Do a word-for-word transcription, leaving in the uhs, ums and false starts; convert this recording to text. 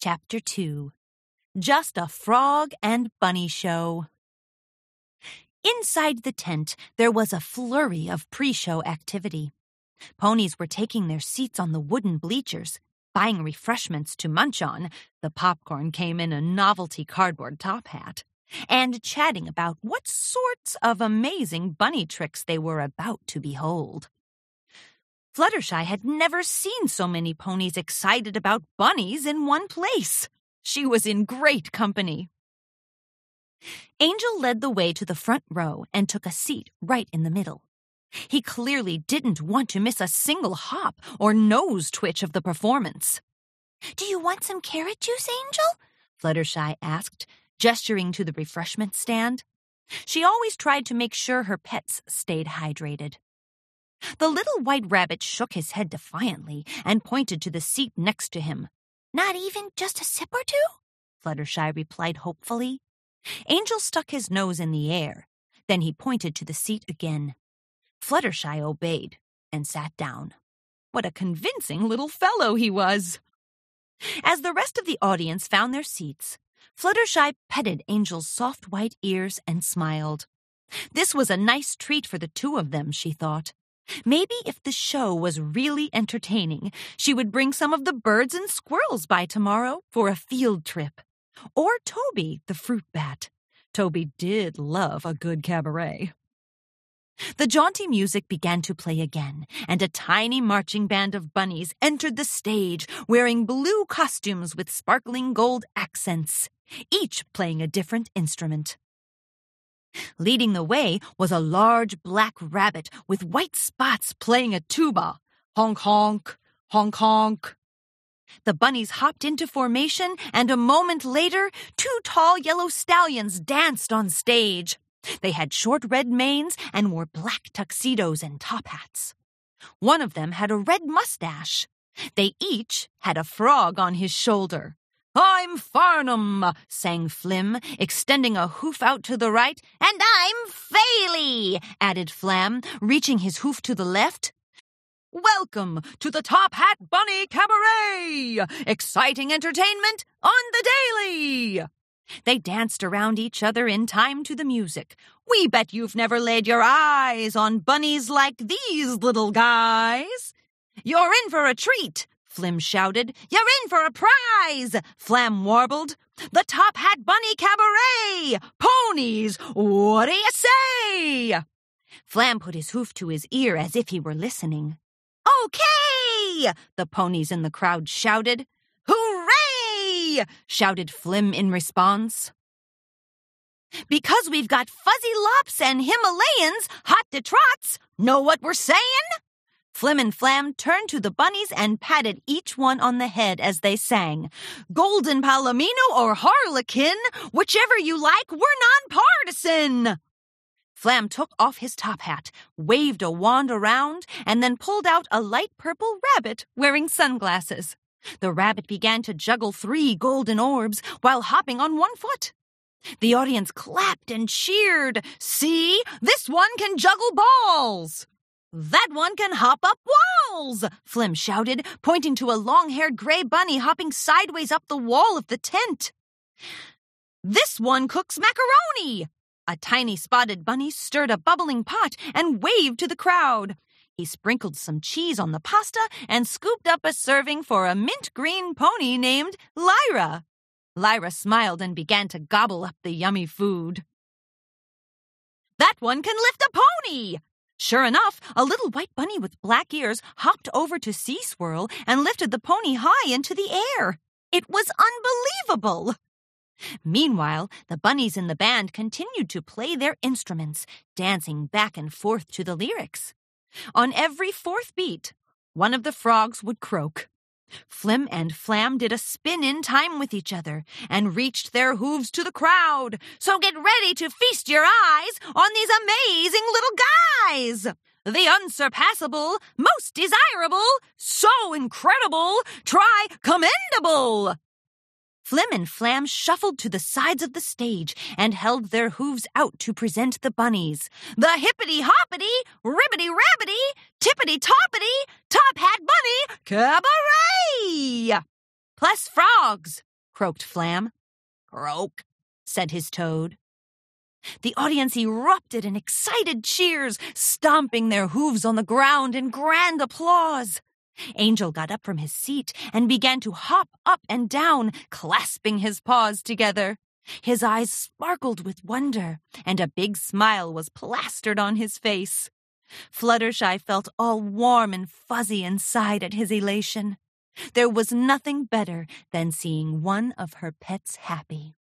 Chapter two. Just a Frog and Bunny Show. Inside the tent, there was a flurry of pre-show activity. Ponies were taking their seats on the wooden bleachers, buying refreshments to munch on — the popcorn came in a novelty cardboard top hat — and chatting about what sorts of amazing bunny tricks they were about to behold. Fluttershy had never seen so many ponies excited about bunnies in one place. She was in great company. Angel led the way to the front row and took a seat right in the middle. He clearly didn't want to miss a single hop or nose twitch of the performance. "Do you want some carrot juice, Angel?" Fluttershy asked, gesturing to the refreshment stand. She always tried to make sure her pets stayed hydrated. The little white rabbit shook his head defiantly and pointed to the seat next to him. "Not even just a sip or two?" Fluttershy replied hopefully. Angel stuck his nose in the air. Then he pointed to the seat again. Fluttershy obeyed and sat down. What a convincing little fellow he was! As the rest of the audience found their seats, Fluttershy petted Angel's soft white ears and smiled. This was a nice treat for the two of them, she thought. Maybe if the show was really entertaining, she would bring some of the birds and squirrels by tomorrow for a field trip. Or Toby, the fruit bat. Toby did love a good cabaret. The jaunty music began to play again, and a tiny marching band of bunnies entered the stage wearing blue costumes with sparkling gold accents, each playing a different instrument. Leading the way was a large black rabbit with white spots playing a tuba. Honk, honk, honk, honk. The bunnies hopped into formation, and a moment later, two tall yellow stallions danced on stage. They had short red manes and wore black tuxedos and top hats. One of them had a red mustache. They each had a frog on his shoulder. "I'm Farnum," sang Flim, extending a hoof out to the right. "And I'm Faily," added Flam, reaching his hoof to the left. "Welcome to the Top Hat Bunny Cabaret! Exciting entertainment on the daily!" They danced around each other in time to the music. "We bet you've never laid your eyes on bunnies like these little guys." "You're in for a treat," Flim shouted. "You're in for a prize," Flam warbled. "The Top Hat Bunny Cabaret! Ponies, what do you say?" Flam put his hoof to his ear as if he were listening. "Okay!" the ponies in the crowd shouted. "Hooray!" shouted Flim in response. "Because we've got Fuzzy Lops and Himalayans hot to trots, know what we're saying?" Flim and Flam turned to the bunnies and patted each one on the head as they sang. "Golden Palomino or Harlequin, whichever you like, we're nonpartisan." Flam took off his top hat, waved a wand around, and then pulled out a light purple rabbit wearing sunglasses. The rabbit began to juggle three golden orbs while hopping on one foot. The audience clapped and cheered. "See, this one can juggle balls." "That one can hop up walls," Flim shouted, pointing to a long-haired gray bunny hopping sideways up the wall of the tent. "This one cooks macaroni." A tiny spotted bunny stirred a bubbling pot and waved to the crowd. He sprinkled some cheese on the pasta and scooped up a serving for a mint-green pony named Lyra. Lyra smiled and began to gobble up the yummy food. "That one can lift a pony." Sure enough, a little white bunny with black ears hopped over to Sea Swirl and lifted the pony high into the air. It was unbelievable. Meanwhile, the bunnies in the band continued to play their instruments, dancing back and forth to the lyrics. On every fourth beat, one of the frogs would croak. Flim and Flam did a spin in time with each other and reached their hooves to the crowd. So get ready to feast your eyes on these amazing little guys. The unsurpassable, most desirable, so incredible, try commendable. Flim and Flam shuffled to the sides of the stage and held their hooves out to present the bunnies. The hippity-hoppity, ribbity-rabbity, tippity-toppity, top hat bunny cabaret! Plus frogs, croaked Flam. Croak, said his toad. The audience erupted in excited cheers, stomping their hooves on the ground in grand applause. Angel got up from his seat and began to hop up and down, clasping his paws together. His eyes sparkled with wonder, and a big smile was plastered on his face. Fluttershy felt all warm and fuzzy inside at his elation. There was nothing better than seeing one of her pets happy.